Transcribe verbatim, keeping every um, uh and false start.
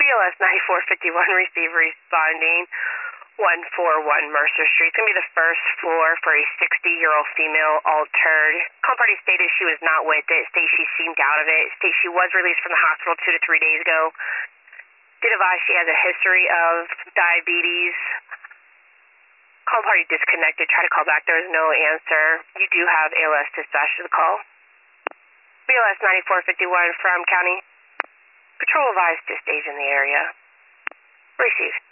L S ninety-four fifty-one, receive responding one forty-one Mercer Street. It's going to be the first floor for a sixty-year-old female altered. Call party stated she was not with it. States she seemed out of it. States she was released from the hospital two to three days ago. Did advise she has a history of diabetes. Call party disconnected. Try to call back. There was no answer. You do have A L S dispatch to the call. B L S ninety-four fifty-one from County. Patrol advised to stage in the area. Received.